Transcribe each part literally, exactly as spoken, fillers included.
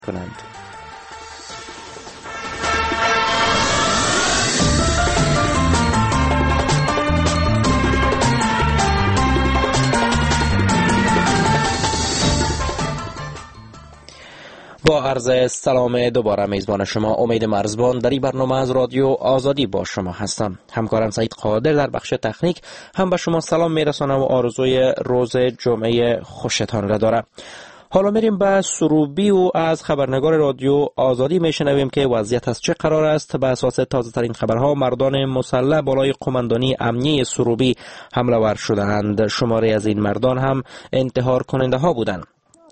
کنند. با عرض سلام دوباره میزبان شما امید مرزبان در این برنامه از رادیو آزادی با شما هستم. همکارم سعید قادر در بخش تکنیک هم به شما سلام میرسانم و آرزوی روز جمعه خوشتان را داره. حالا میریم به سروبی و از خبرنگار رادیو آزادی میشنویم که وضعیت از چه قرار است. به اساس تازه ترین خبرها مردان مسلح بالای قماندانی امنیه سروبی حمله ور شدند. شماره از این مردان هم انتحار کننده ها بودند.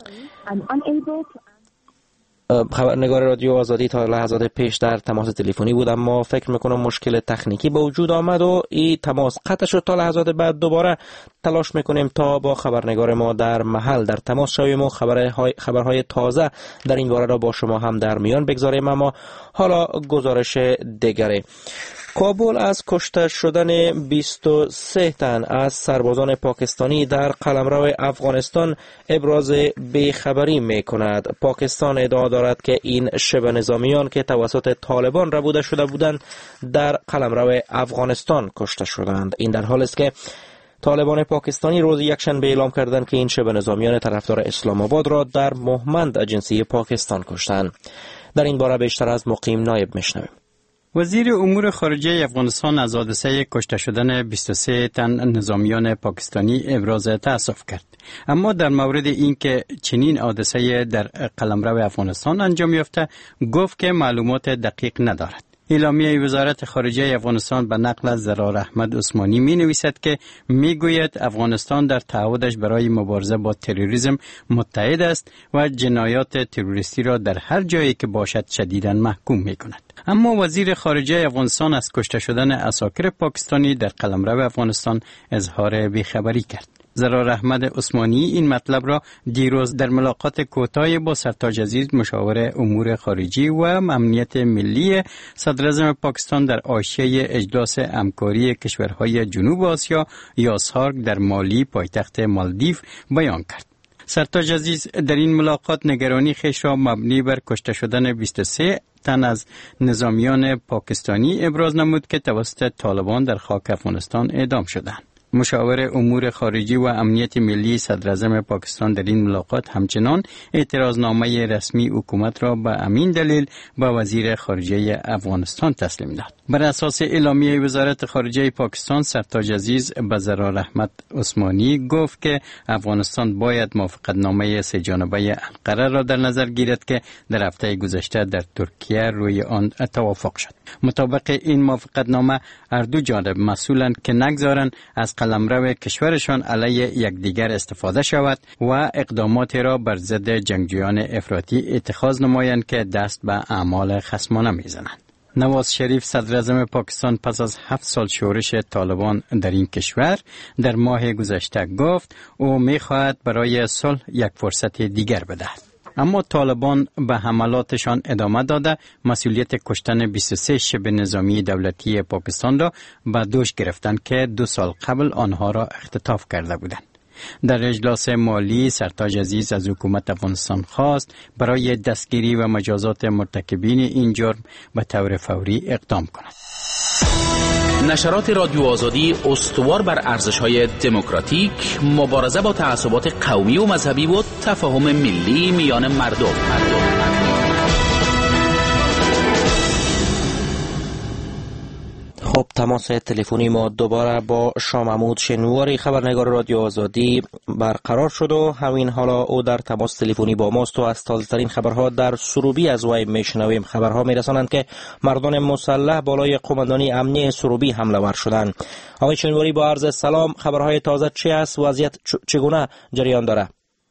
خبرنگار رادیو آزادی تا لحظات پیش در تماس تلفنی بود، اما فکر میکنم مشکل تکنیکی به وجود آمد و این تماس قطع شد. تا لحظات بعد دوباره تلاش میکنیم تا با خبرنگار ما در محل در تماس شویم و خبرهای خبرهای تازه در این باره را با شما هم در میان بگذاریم. اما حالا گزارش دیگری. کابل از کشته شدن بیست و سه تن از سربازان پاکستانی در قلمرو افغانستان ابراز بیخبری می کند. پاکستان ادعا دارد که این شبه نظامیان که توسط طالبان ربوده شده بودند در قلمرو افغانستان کشته شدند. این در حالی است که طالبان پاکستانی روز یکشنبه اعلام کردند که این شبه نظامیان طرفدار اسلام آباد را در مهمند جنسی پاکستان کشتند. در این باره بیشتر از مقیم نایب میشنویم. وزیر امور خارجه افغانستان از حادثه کشته شدن بیست و سه تن نظامیان پاکستانی ابراز تأسف کرد، اما در مورد اینکه چنین حادثه در قلمرو افغانستان انجام یافته گفت که معلومات دقیق ندارد. اعلامیه وزارت خارجه افغانستان به نقل از زرار احمد عثمانی می نویسد که می گوید افغانستان در تعهدش برای مبارزه با تروریسم متحد است و جنایات تروریستی را در هر جایی که باشد شدیداً محکوم می کند. اما وزیر خارجه افغانستان از کشته شدن عساکر پاکستانی در قلمرو افغانستان اظهار بیخبری کرد. زرار احمد عثمانی این مطلب را دیروز در ملاقات کوتاه با سرتاج عزیز مشاور امور خارجی و امنیت ملی صدراعظم پاکستان در حاشیه اجلاس همکاری کشورهای جنوب آسیا یا سارک در مالی پایتخت مالدیو بیان کرد. سرتاج عزیز در این ملاقات نگرانی خویش را مبنی بر کشته شدن بیست و سه تن از نظامیان پاکستانی ابراز نمود که توسط طالبان در خاک افغانستان اعدام شدند. مشاور امور خارجی و امنیت ملی صدراعظم پاکستان در این ملاقات همچنان اعتراضنامه رسمی حکومت را به همین دلیل به وزیر خارجه افغانستان تسلیم داد. بر اساس اعلامیه وزارت خارجه پاکستان، سرتاج عزیز به زرار احمد عثمانی گفت که افغانستان باید موافقتنامه سه جانبه انقره را در نظر گیرد که در هفته گذشته در ترکیه روی آن توافق شد. مطابق این موافقتنامه هر دو جانب مسئولند که نگذارند از قلمرو کشورشان علیه یکدیگر استفاده شود و اقداماتی را بر ضد جنگجویان افراطی اتخاذ نمایند که دست به اعمال خصمانه میزنند. نواز شریف صدراعظم پاکستان پس از هفت سال شورش طالبان در این کشور در ماه گذشته گفت او می‌خواهد برای صلح یک فرصت دیگر بدهد. اما طالبان به حملاتشان ادامه داده مسئولیت کشتن بیست و سه شبه نظامی دولتی پاکستان را به دوش گرفتند که دو سال قبل آنها را اختطاف کرده بودند. در اجلاس مالی سرتاج عزیز از حکومت افغانستان خواست برای دستگیری و مجازات مرتکبین این جرم به طور فوری اقدام کند. نشرات رادیو آزادی استوار بر ارزش‌های دموکراتیک، مبارزه با تعصبات قومی و مذهبی و تفاهم ملی میان مردم. مردم. خب، تماس تلفنی ما دوباره با شاه محمود شنواری خبرنگار رادیو آزادی برقرار شد و همین حالا او در تماس تلفنی با ماست و از تازه‌ترین خبرها در سروبی از وی میشنویم. خبرها میرسانند که مردان مسلح بالای قماندانی امنیه سروبی حمله ور شدند. آقای شنواری با عرض سلام، خبرهای تازه چی است؟ وضعیت چگونه جریان داره؟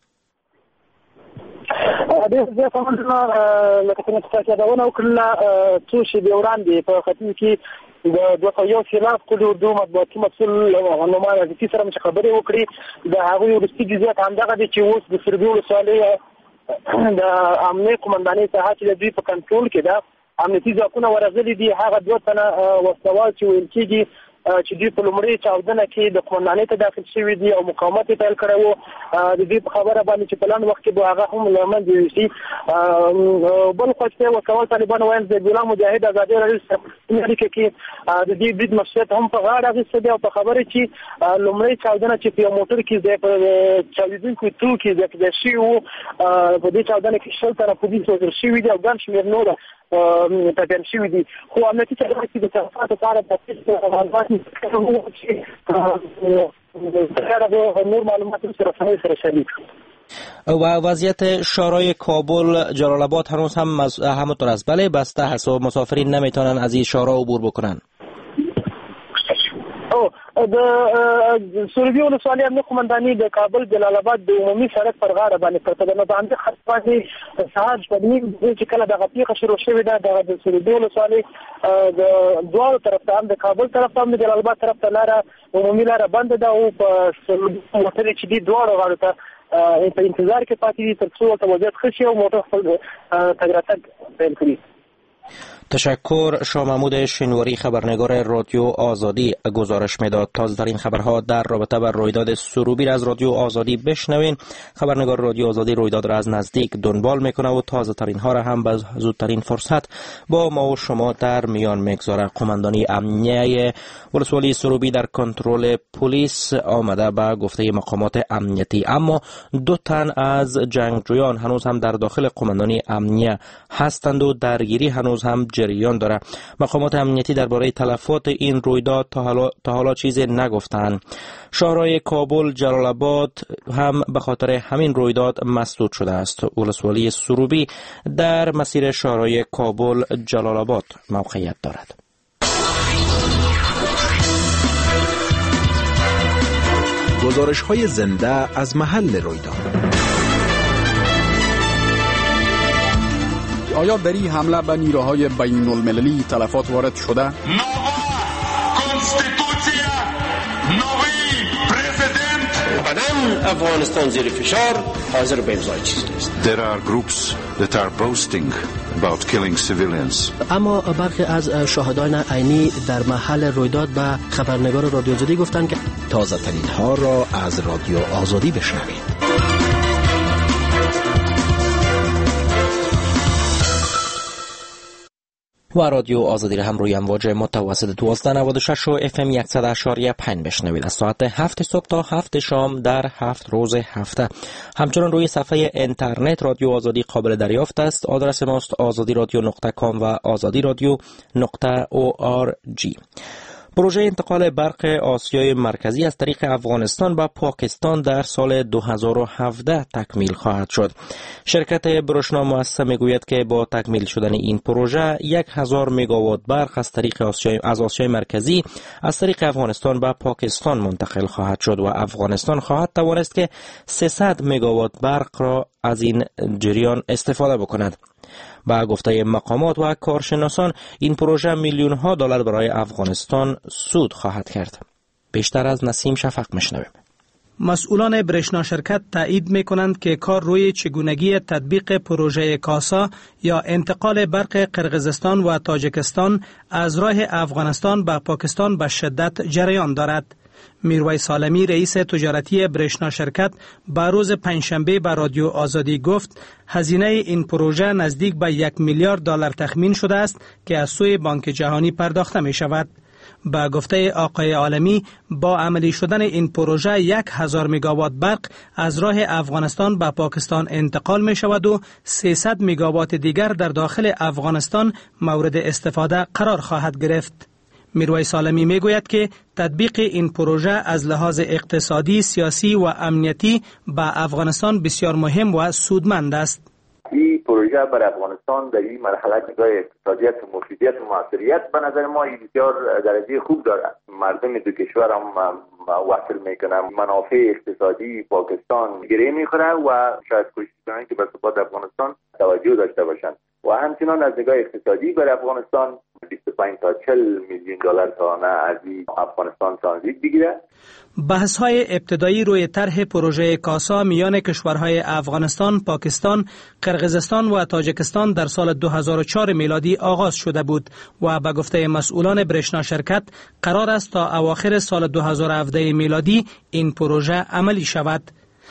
د فهمنا لکه څنګه چې دا ونه وکړه څو شی به وړاندې په ختمه کې د دوه یو خلاف کړو دوه مطبوعاتي مسؤل هنومان د تیسره مش خبرې وکړي د هغه ورستي جزئیات همدغه دي چې اوس د سروبي ولسوالۍ د امنیه قومندانۍ څخه چې د دوی په کنټرول کې ده امنیتي ځواکونه ورغلي دي. هغه دوه تنه وسوال چې ویل کېږي چې دوی په لومړي چاودنه کې د قومندانۍ ته داخل شوي دي او مقاومت یې پیل کړی و. د دې په خبره باندې چې په لاندې وخت کې به هغه هم له منځه یوسي. بل خوا چې ورکول طالبان وایم د ګلام مجاهد ازادي راډیو سره اړیکه کې د دې برید مسؤلیت هم په غاړه اخیستی دی او په خبره چې لومړی چاودنه چې په یو موټر کې ځای په چاودېدونکو توکي ځای په ځای شوي وو، په دې چاودنه کې شل تنه پولیس وژل شوي دي او ګڼ شمېر نور ټپیان شوي دي. خو امنیتي چارواکي چې د تلفاتو په اړه نور معلومات سره سره شریک. و وضعیت شورای کابل جلال آباد هنوز هم همونطور است؟ بله بسته هست و مسافرین نمیتونن از این شورا عبور بکنن. د سروبي ولسوالۍ امنیه قومندانۍ د کابل جلال آباد د عمومي سړک پر غاړه باندې پرته ده. نو په همدې خط باندې سهار شپږ نیم چې کله دغه پیښه شروع شوې ده د سروبي ولسوالۍ د دواړو طرف ته هم د کابل طرف ته هم د جلال آباد طرف ته لاره عمومي لاره بنده ده او په سروبي موټرې چې دي دواړو غاړو ته په انتظار کې پاتې دي تر څو ورته وضعیت ښه شي او موټر خپل تګ راتګ پیل کړي. تشکر. شاه محمود شنواری خبرنگار رادیو آزادی گزارش میداد. تازه‌ترین خبرها در رابطه با رویداد سروبی را از رادیو آزادی بشنوین. خبرنگار رادیو آزادی رویداد را از نزدیک دنبال میکنه و تازه‌ترین ها را هم به زودترین فرصت با ما و شما در میان میگذاره. قماندانی امنیه ولسوالی سروبی در کنترل پلیس آمده به گفته مقامات امنیتی، اما دو تن از جنگجویان هنوز هم در داخل قماندانی امنیه هستند و درگیری هنوز هم جریان داره. مقامات امنیتی درباره تلفات این رویداد تا حالا تا حالا چیزی نگفتند. شهرهای کابل جلال آباد هم به خاطر همین رویداد مسدود شده است. ولسوالی سروبی در مسیر شهرهای کابل جلال آباد موقعیت دارد. گزارش‌های زنده از محل رویداد. آیا در این حمله به نیروهای بین المللی تلفات وارد شده؟ نووا کنستیتوسیا، نوی پرزیدنت. قدم افغانستان زیر فشار حاضر به امضای چیز نیست. There are groups that are boasting about killing civilians. اما برخی از شاهدان عینی در محل رویداد به خبرنگار رادیو آزادی گفتند که تازه ترین ها را از رادیو آزادی بشنوید. و رادیو آزادی را هم روی امواج متوسط دوازده نود و شش و اف ام صد اشاری پنج بشنوید از ساعت هفت صبح تا هفت شام در هفت روز هفته. همچنان روی صفحه اینترنت رادیو آزادی قابل دریافت است. آدرس ماست آزادی رادیو نقطه کام و آزادی رادیو نقطه او آر جی. پروژه انتقال برق آسیای مرکزی از طریق افغانستان به پاکستان در سال دو هزار و هفده تکمیل خواهد شد. شرکت بروشنا مؤسسه میگوید که با تکمیل شدن این پروژه یک هزار مگاوات برق از طریق آسیای از آسیای مرکزی از طریق افغانستان به پاکستان منتقل خواهد شد و افغانستان خواهد توانست که سیصد مگاوات برق را از این جریان استفاده بکند. با گفته مقامات و کارشناسان این پروژه میلیون ها دلار برای افغانستان سود خواهد کرد. بیشتر از نسیم شفق میشنویم. مسئولان برشنا شرکت تایید میکنند که کار روی چگونگی تطبیق پروژه کاسا یا انتقال برق قرقیزستان و تاجیکستان از راه افغانستان به پاکستان به شدت جریان دارد. میرویس سالمی رئیس تجارتی برشنا شرکت به روز پنجشنبه به رادیو آزادی گفت هزینه این پروژه نزدیک به یک میلیارد دلار تخمین شده است که از سوی بانک جهانی پرداخته می شود. با گفته آقای عالمی با عملی شدن این پروژه یک هزار مگاوات برق از راه افغانستان به پاکستان انتقال می شود و سیصد مگاوات دیگر در داخل افغانستان مورد استفاده قرار خواهد گرفت. میرویس سالمی می گوید که تطبیق این پروژه از لحاظ اقتصادی، سیاسی و امنیتی به افغانستان بسیار مهم و سودمند است. این پروژه بر افغانستان در این مرحله نگاه اقتصادیت و مفیدیت و موثریت به نظر ما بسیار درجه خوب دارد. مردم دو کشور هم وصل میکنه، منافع اقتصادی پاکستان گره میخوره و شاید کوشش کنند که به ثبات افغانستان توجه داشته باشند و همچنان از نگاه اقتصادی بر افغانستان بیست و پنج تا چهل میلیون دلار تا نه از افغانستان ترانزیت بگیره. بحث‌های ابتدایی روی طرح پروژه کاسا میان کشورهای افغانستان، پاکستان، قرقیزستان و تاجیکستان در سال دو هزار و چهار میلادی آغاز شده بود و به گفته مسئولان برشنا شرکت قرار است تا اواخر سال دو هزار و هفده میلادی این پروژه عملی شود.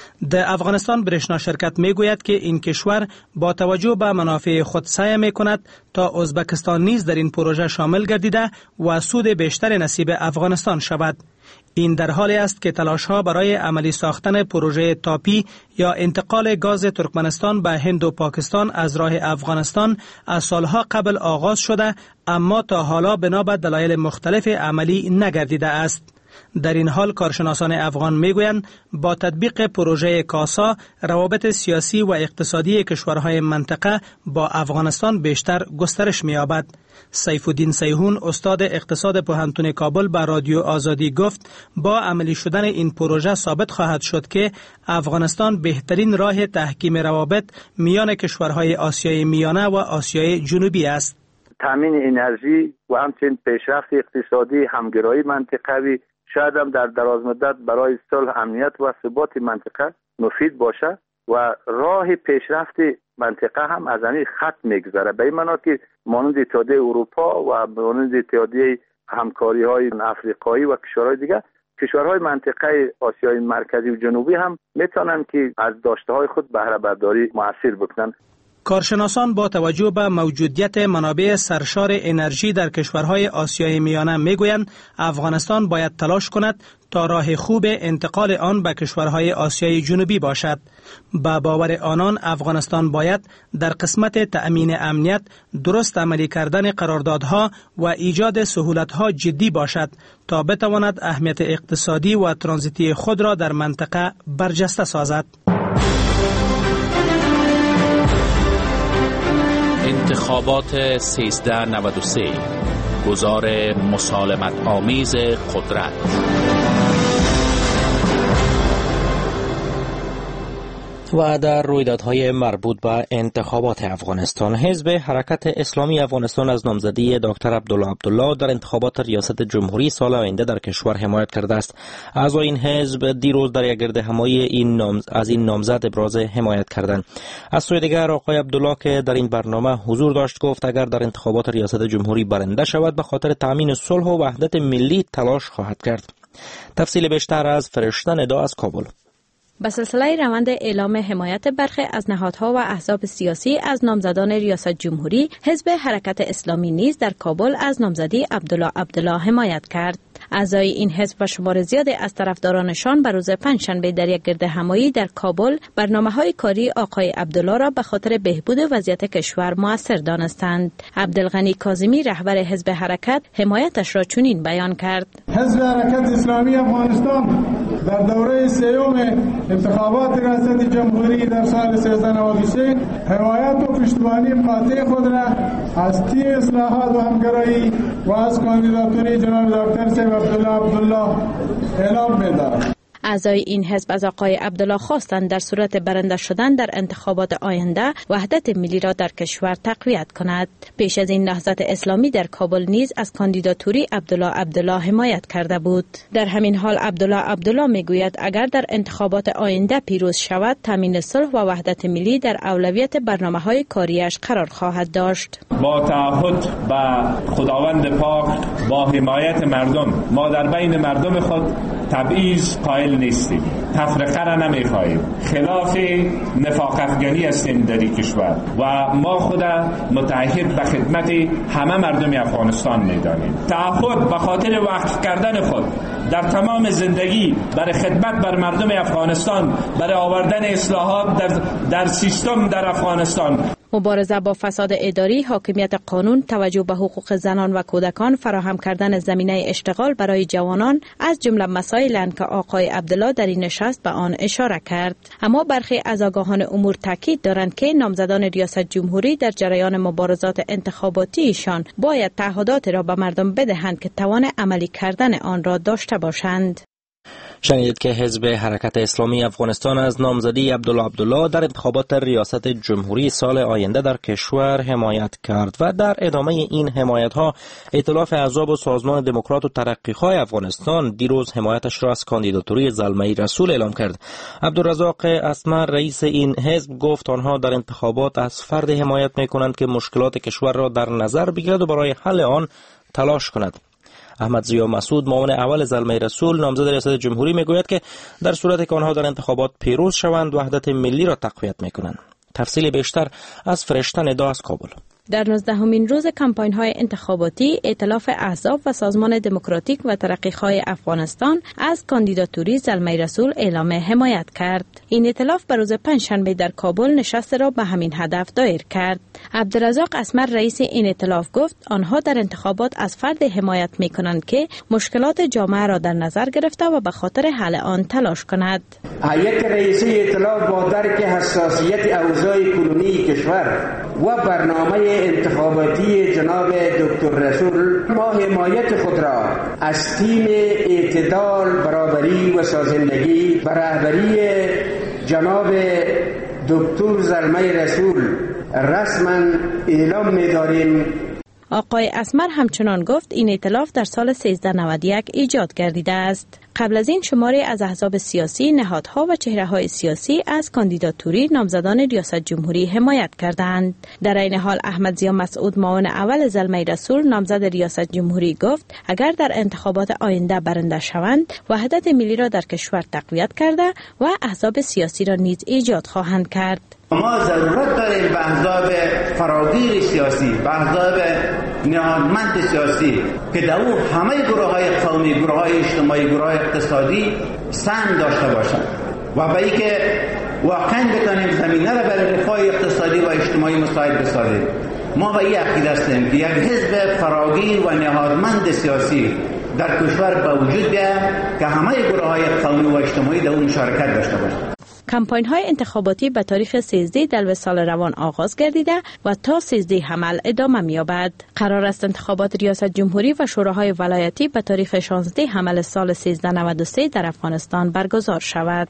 در افغانستان برشنا شرکت می گوید که این کشور با توجه به منافع خود سعی می کند تا ازبکستان نیز در این پروژه شامل گردیده و سود بیشتر نصیب افغانستان شود. این در حالی است که تلاش‌ها برای عملی ساختن پروژه تاپی یا انتقال گاز ترکمنستان به هند و پاکستان از راه افغانستان از سالها قبل آغاز شده، اما تا حالا بنا به دلایل مختلف عملی نگردیده است. در این حال کارشناسان افغان میگویند با تطبیق پروژه کاسا روابط سیاسی و اقتصادی کشورهای منطقه با افغانستان بیشتر گسترش می‌یابد. سیف الدین سیهون استاد اقتصاد پوهنتون کابل به رادیو آزادی گفت با عملی شدن این پروژه ثابت خواهد شد که افغانستان بهترین راه تحکیم روابط میان کشورهای آسیای میانه و آسیای جنوبی است. تامین انرژی و همچنین پیشرفت اقتصادی، همگرایی منطقوی شاید هم در دراز مدت برای صلح، امنیت و ثبات منطقه مفید باشه و راه پیشرفت منطقه هم از این خط میگذره، به این معنا که مانند اتحادیه اروپا و مانند اتحادیه همکاری های افریقایی و کشورهای دیگه، کشورهای منطقه آسیای مرکزی و جنوبی هم میتونن که از داشته های خود بهره برداری موثر بکنن. کارشناسان با توجه به موجودیت منابع سرشار انرژی در کشورهای آسیای میانه میگویند افغانستان باید تلاش کند تا راه خوب انتقال آن به کشورهای آسیای جنوبی باشد. با باور آنان افغانستان باید در قسمت تأمین امنیت درست عملی کردن قراردادها و ایجاد سهولتها جدی باشد تا بتواند اهمیت اقتصادی و ترانزیتی خود را در منطقه برجسته سازد. انتخابات سیزده نود و سه، گذار مسالمت آمیز قدرت. و در رویدادهای مربوط به انتخابات افغانستان، حزب حرکت اسلامی افغانستان از نامزدی دکتر عبدالله عبدالله در انتخابات ریاست جمهوری سال آینده در کشور حمایت کرده است. اعضای این حزب دیروز در یک گرد همایی این نامز... از این نامزد ابراز حمایت کردند. از سوی دیگر آقای عبدالله که در این برنامه حضور داشت گفت اگر در انتخابات ریاست جمهوری برنده شود به خاطر تامین صلح و وحدت ملی تلاش خواهد کرد. تفصیل بیشتر از فرشته ندا از کابل. به سلسله روند اعلام حمایت برخی از نهادها و احزاب سیاسی از نامزدان ریاست جمهوری، حزب حرکت اسلامی نیز در کابل از نامزدی عبدالله عبدالله حمایت کرد. اعضای این حزب و شمار زیادی از طرفدارانشان بر روز پنجشنبه در یک گرد همایی در کابل برنامه‌های کاری آقای عبدالله را به خاطر بهبود وضعیت کشور مؤثر دانستند. عبدالغنی کاظمی رهبر حزب حرکت حمایتش را چنین بیان کرد: حزب حرکت اسلامی افغانستان در دوره سیوم انتخابات ریاست جمهوری در سال سیزده نود و سه حمایت و پشتیبانی قاطع خود را از تیم اصلاحات و همگرایی و از کاندیداتوری جناب دکتر سیف عبدالله عبدالله اعلام می‌دارد. اعضای این حزب از آقای عبدالله خواستند در صورت برنده شدن در انتخابات آینده وحدت ملی را در کشور تقویت کند. پیش از این نهضت اسلامی در کابل نیز از کاندیداتوری عبدالله عبدالله حمایت کرده بود. در همین حال عبدالله عبدالله میگوید اگر در انتخابات آینده پیروز شود تامین صلح و وحدت ملی در اولویت برنامه‌های کاریش قرار خواهد داشت. با تعهد به خداوند پاک، با حمایت مردم، ما در بین مردم خود تبعیض قائل نیستیم، تفرقه را نمیخواهیم، خلاف نفاق افغانی هستیم در این کشور و ما خود متعهد به خدمت همه مردم افغانستان میدانیم. تعهد به خاطر وقف کردن خود در تمام زندگی برای خدمت بر مردم افغانستان، برای آوردن اصلاحات در, در سیستم در افغانستان. مبارزه با فساد اداری، حاکمیت قانون، توجه به حقوق زنان و کودکان، فراهم کردن زمینه اشتغال برای جوانان از جمله مسائلند که آقای عبدالله در این نشست به آن اشاره کرد. اما برخی از آگاهان امور تاکید دارند که نامزدان ریاست جمهوری در جریان مبارزات انتخاباتیشان باید تعهدات را به مردم بدهند که توان عملی کردن آن را داشته باشند. شنیدید که حزب حرکت اسلامی افغانستان از نامزدی عبدالله عبدالله در انتخابات ریاست جمهوری سال آینده در کشور حمایت کرد و در ادامه این حمایت‌ها ائتلاف احزاب و سازمان دموکرات و ترقی‌خواه افغانستان دیروز حمایتش را از کاندیداتوری زلمه رسول اعلام کرد. عبدالرزاق اسمر رئیس این حزب گفت آنها در انتخابات از فرد حمایت می‌کنند که مشکلات کشور را در نظر بگیرد و برای حل آن تلاش کند. احمد ضیا مسعود معاون اول زلمه رسول نامزد ریاست جمهوری میگوید که در صورتی که آنها در انتخابات پیروز شوند وحدت ملی را تقویت میکنند. تفصیل بیشتر از فرشته ندا از کابل. در نوزدهمین روز کمپاین‌های انتخاباتی ائتلاف احزاب و سازمان دموکراتیک و ترقی‌خواه افغانستان از کاندیداتوری زلمه رسول اعلام حمایت کرد. این ائتلاف به روز پنجشنبه در کابل نشست را به همین هدف دایر کرد. عبدالرزاق اسمر رئیس این ائتلاف گفت آنها در انتخابات از فرد حمایت می‌کنند که مشکلات جامعه را در نظر گرفته و به خاطر حل آن تلاش کند. هیئت رئیسه ائتلاف با درک حساسیت اوضاع کنونی کشور و برنامه انتخاباتی جناب دکتر رسول با حمایت خود را از تیم اعتدال، برابری و سازندگی به رهبری جناب دکتر زلمه رسول رسما اعلام می‌داریم. آقای اسمر همچنان گفت این ائتلاف در سال سیزده نود و یک ایجاد گردیده است. قبل از این شماری از احزاب سیاسی، نهادها و چهره‌های سیاسی از کاندیداتوری نامزدان ریاست جمهوری حمایت کردند. در این حال احمد ضیا مسعود معاون اول زلمه رسول نامزد ریاست جمهوری گفت اگر در انتخابات آینده برنده شوند وحدت ملی را در کشور تقویت کرده و احزاب سیاسی را نیز ایجاد خواهند کرد. ما ضرورت داریم به احزاب فراگیر سیاسی، به احزاب نهادمند سیاسی که در او همه گروه‌های قومی، گروه‌های اجتماعی، گروه‌های اقتصادی سهم داشته باشند و به اینکه واقعا بتانیم زمینه را برای رفاه اقتصادی و اجتماعی مساعد بسازیم. ما به این عقیده هستیم که یک حزب فراگیر و نهادمند سیاسی در کشور به وجود بیاید که همه گروه‌های قومی و اجتماعی در او مشارکت داشته باشند. کمپاین های انتخاباتی به تاریخ سیزده دلو سال روان آغاز گردیده و تا سیزده حمل ادامه می‌یابد. قرار است انتخابات ریاست جمهوری و شوراهای ولایتی به تاریخ شانزده حمل سال سیزده نود و سه در افغانستان برگزار شود.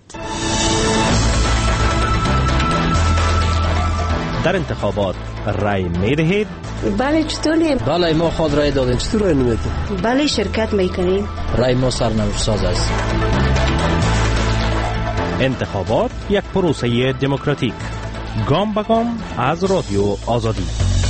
در انتخابات رای می‌دهید؟ بله، چطوری؟ بله، ما خود رای دادیم. چطور رای نمی‌دید؟ بله، شرکت می‌کنیم. رای ما سرنوشت ساز است. انتخابات یک پروسه دموکراتیک، گام به گام از رادیو آزادی.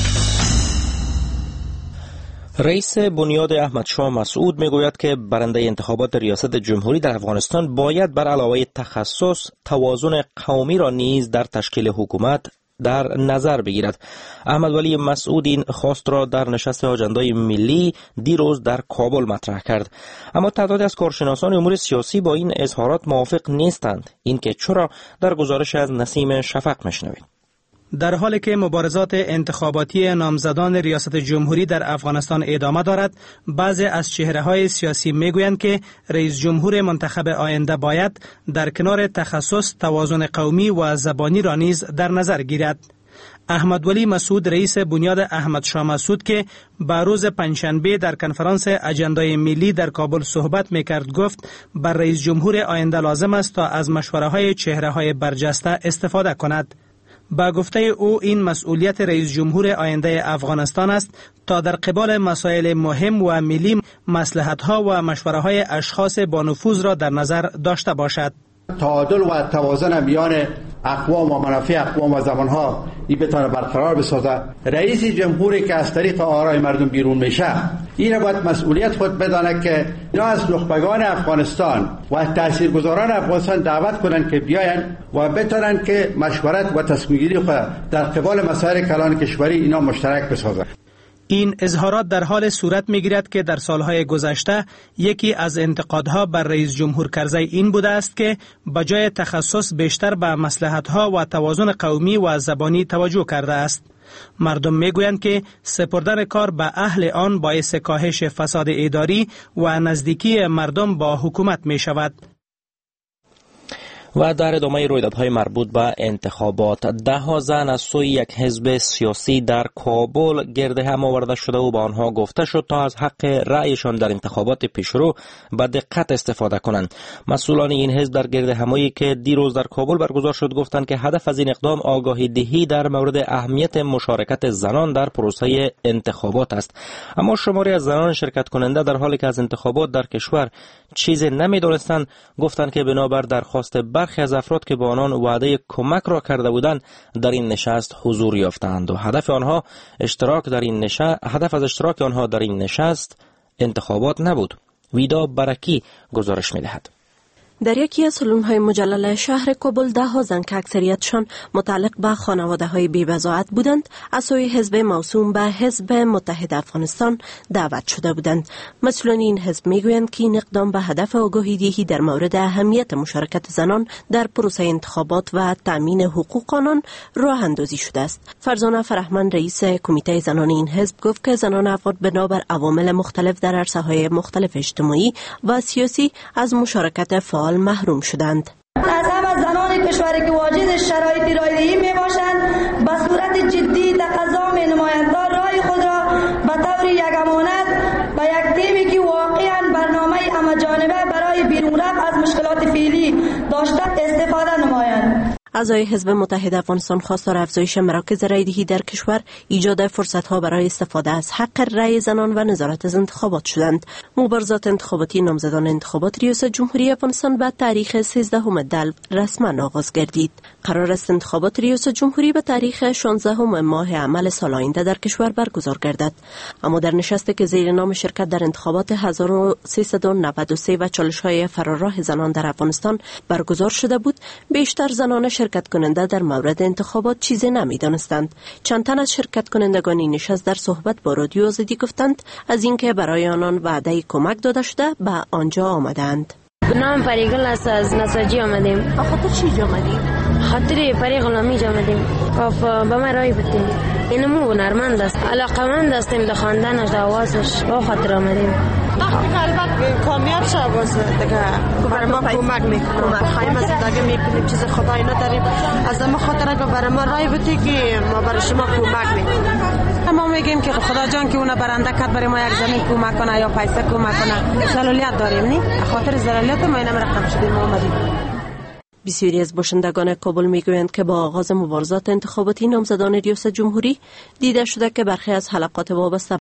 رئیس بنیاد احمد شاه مسعود میگوید که برنده انتخابات ریاست جمهوری در افغانستان باید بر علاوه تخصص توازن قومی را نیز در تشکیل حکومت در نظر بگیرد. احمد ولی مسعود این خواست را در نشست آجندای ملی دیروز در کابل مطرح کرد. اما تعدادی از کارشناسان امور سیاسی با این اظهارات موافق نیستند. این که چرا در گزارش از نسیم شفق میشنوید. در حالی که مبارزات انتخاباتی نامزدان ریاست جمهوری در افغانستان ادامه دارد، بعضی از چهره‌های سیاسی میگویند که رئیس جمهور منتخب آینده باید در کنار تخصص توازن قومی و زبانی را نیز در نظر گیرد. احمد ولی مسعود رئیس بنیاد احمد شاه مسعود که به روز پنجشنبه در کنفرانس اجندای ملی در کابل صحبت میکرد گفت بر رئیس جمهور آینده لازم است تا از مشوره‌های چهره‌های برجسته استفاده کند. با گفته او این مسئولیت رئیس جمهور آینده افغانستان است تا در قبال مسائل مهم و ملی مصلحت‌ها و مشوره‌های اشخاص با نفوذ را در نظر داشته باشد. تعادل و توازن میان اقوام و منافع اقوام و زبانها این بتونه برقرار بسازه. رئیس جمهوری که از طریق آرای مردم بیرون میشه این را باید مسئولیت خود بدانه که اینا از نخبگان افغانستان و تاثیرگذاران افغانستان دعوت کنن که بیاین و بتونن که مشورت و تصمیم گیری خود در قبال مسائل کلان کشوری اینا مشترک بسازن. این اظهارات در حال صورت می‌گیرد که در سالهای گذشته یکی از انتقادها بر رئیس جمهور کرزی این بوده است که بجای تخصص بیشتر به مصلحت‌ها و توازن قومی و زبانی توجه کرده است. مردم میگویند که سپردن کار به اهل آن باعث کاهش فساد اداری و نزدیکی مردم با حکومت می شود. و در ادامه رویدادهای مربوط به انتخابات، ده ها زن از سوی یک حزب سیاسی در کابل گرد هم آورده شده و با آنها گفته شد تا از حق رأیشان در انتخابات پیشرو به دقت استفاده کنند. مسئولان این حزب در گرد همایی که دیروز در کابل برگزار شد گفتند که هدف از این اقدام آگاهی دهی در مورد اهمیت مشارکت زنان در پروسه انتخابات است. اما شماری از زنان شرکت کننده در حالی که از انتخابات در کشور چیزی نمی‌دانستند گفتند که بنابر درخواست برخی از افراد که با آنان وعده کمک را کرده بودند در این نشست حضور یافتند و هدف آنها اشتراک در این نشست هدف از اشتراک آنها در این نشست انتخابات نبود. ویدا برکی گزارش می‌دهد. در یکی از سالن‌های مجلل شهر کابل ده ها زن که اکثریتشان متعلق به خانواده‌های بی‌بضاعت بودند از سوی حزب موسوم به حزب متحد افغانستان دعوت شده بودند. مسئولان این حزب میگویند که این اقدام به هدف آگاهی دهی در مورد اهمیت مشارکت زنان در پروسه انتخابات و تامین حقوق آنان راه اندازی شده است. فرزانه فرهمند رئیس کمیته زنان این حزب گفت که زنان افغان بنابر عوامل مختلف در عرصه‌های مختلف اجتماعی و سیاسی از مشارکت فعال محروم شدند. از همه زنان کشوری که واجد شرایط رایدهی می باشند به صورت جدی تقاضا می نمایند تا رای خود را به طور یک امانت به یک تیمی که واقعا برنامه همه‌جانبه برای بیرون رفت از مشکلات فعلی داشته استفاده نمایند. اعضای حزب متحد افغانستان خواستار افزایش مراکز رایدهی در کشور، ایجاد فرصت‌ها برای استفاده از حق رای زنان و نظارت از انتخابات شدند. مبارزات انتخاباتی نامزدان انتخابات ریاست جمهوری افغانستان به تاریخ سیزدهم دلو رسما آغاز گردید. قرار است انتخابات ریاست جمهوری به تاریخ شانزدهم ماه عمل سال آینده در کشور برگزار گردد. اما در نشستی که زیر نام شرکت در انتخابات هزار و سیصد و نود و سه و چالش‌های فراراه زنان در افغانستان برگزار شده بود، بیشتر زنان شرکت کننده در مورد انتخابات چیزی نمی‌دانستند. چند تن از شرکت کنندگان این نشست در صحبت با رادیو آزادی گفتند از اینکه برای آنان وعده کمک داده شده به آنجا آمدند. نام پریگل است، از نساجی آمدیم. به خاطر چی آمدیم؟ خاطر پریگل آمیج آمدیم. خب به ما رای بدیم. اینمو هنرمند است، علاقمند هستیم به خواندنش، به آوازش، به خاطر آمدیم. وقتی البته کامیاب شد باز دیگه برای ما کمک میکنه. خواهیم از زندگی میکنیم، چیز خدایی نداریم. از ما خاطر اگه برای ما رای بدی که ما برای شما کمک میکنیم. ما میگیم که خدا جان که اون برنده کرد برای ما یک زمین کمک کنه یا پیسه کمک کنه. ضروریات داریم نی؟ خاطر ضروریات ما اینم رقم شدیم ما اومدیم. بسیاری از باشندگان کابل میگویند که با آغاز مبارزات انتخاباتی نامزدان ریاست جمهوری دیده شده که برخی از حلقات وابسته